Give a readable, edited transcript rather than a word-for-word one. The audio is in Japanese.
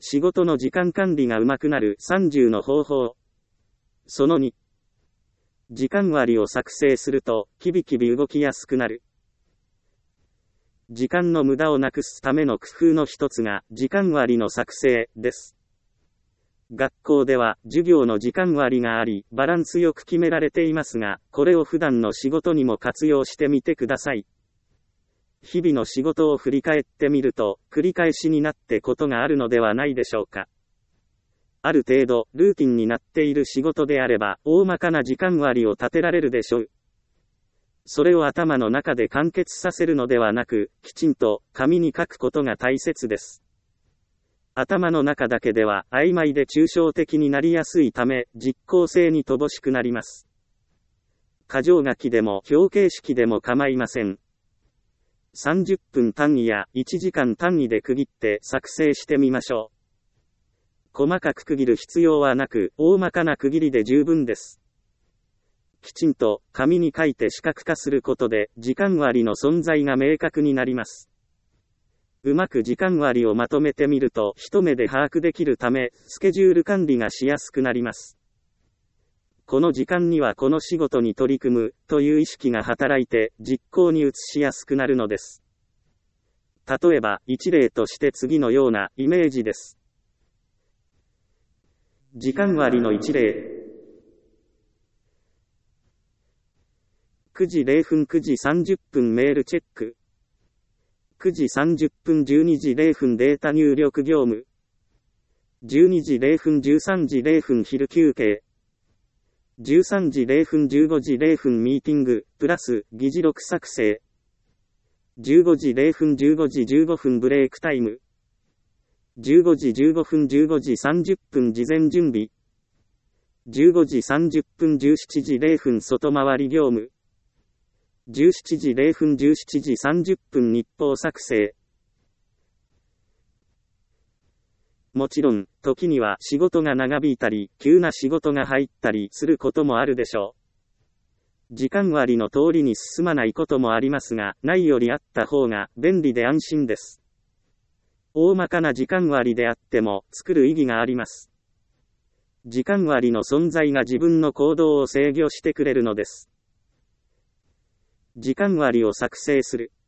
仕事の時間管理が上手くなる30の方法。その2。時間割を作成すると、キビキビ動きやすくなる。時間の無駄をなくすための工夫の一つが、時間割の作成です。学校では、授業の時間割があり、バランスよく決められていますが、これを普段の仕事にも活用してみてください。日々の仕事を振り返ってみると、繰り返しになってことがあるのではないでしょうか。ある程度、ルーティンになっている仕事であれば、大まかな時間割を立てられるでしょう。それを頭の中で完結させるのではなく、きちんと紙に書くことが大切です。頭の中だけでは曖昧で抽象的になりやすいため、実効性に乏しくなります。箇条書きでも表形式でも構いません。30分単位や1時間単位で区切って作成してみましょう。細かく区切る必要はなく、大まかな区切りで十分です。きちんと紙に書いて視覚化することで、時間割の存在が明確になります。うまく時間割をまとめてみると、一目で把握できるため、スケジュール管理がしやすくなります。この時間にはこの仕事に取り組む、という意識が働いて、実行に移しやすくなるのです。例えば、一例として次のようなイメージです。時間割の一例。9時0分9時30分メールチェック。9時30分12時0分データ入力業務。12時0分13時0分昼休憩。13時0分15時0分ミーティング、プラス議事録作成。15時0分15時15分ブレイクタイム。15時15分15時30分事前準備。15時30分17時0分外回り業務。17時0分17時30分日報作成。もちろん、時には仕事が長引いたり、急な仕事が入ったりすることもあるでしょう。時間割の通りに進まないこともありますが、ないよりあった方が便利で安心です。大まかな時間割であっても、作る意義があります。時間割の存在が自分の行動を制御してくれるのです。時間割を作成する。